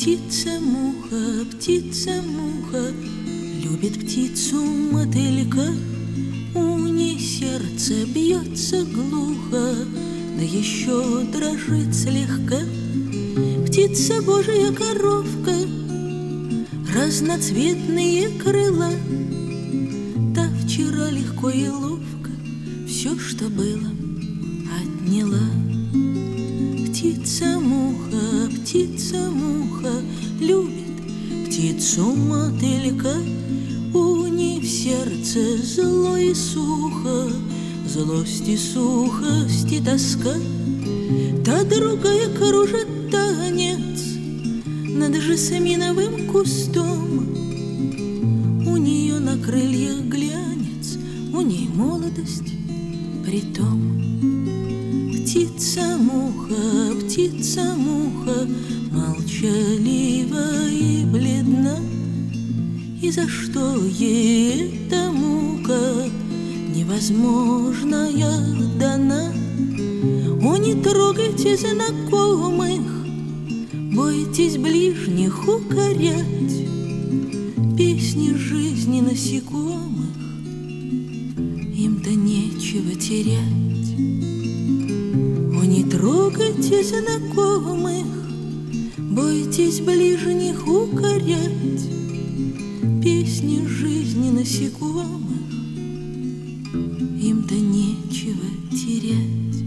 птица, муха, любит птицу мотылька. У ней сердце бьется глухо, да еще дрожит слегка. Птица Божья коровка, разноцветные крыла. Та вчера легко и ловко все, что было, отняла. Птица, муха, любит птицу мотылька. У ней в сердце зло и сухо, злость и сухость и тоска. Та другая кружит танец над жасминовым кустом. У нее на крыльях глянец, у ней молодость притом. Птица, муха, молчалива и бледна. И за что ей эта мука невозможная дана? О, не трогайте знакомых, бойтесь ближних укорять. Песни жизни насекомых, им-то нечего терять. О, не трогайте знакомых, бойтесь ближних укорять. Песни жизни насекомых, им-то нечего терять.